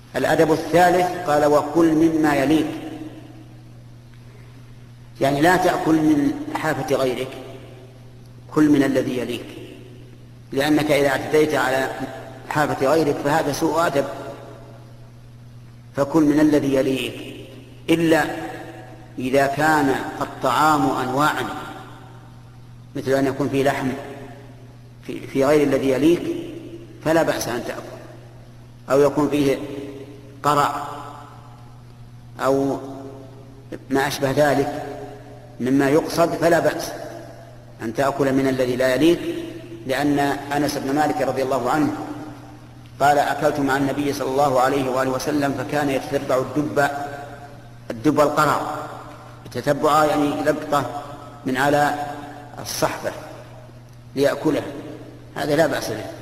الأدب الثالث قال وكل مما يليك، يعني لا تأكل من حافة غيرك، كل من الذي يليك، لأنك إذا اعتديت على حافة غيرك فهذا سوء أدب. فكل من الذي يليك، إلا إذا كان الطعام أنواعا، مثل أن يكون فيه لحم في غير الذي يليك فلا بأس أن تأكل، أو يكون فيه قرع أو ما أشبه ذلك مما يقصد فلا بأس أن تأكل من الذي لا يليك، لأن أنس بن مالك رضي الله عنه قال أكلت مع النبي صلى الله عليه وآله وسلم فكان يتتبع الدب القرع، يتتبع يعني لقطة من على الصحفة ليأكله، هذا لا بأس به.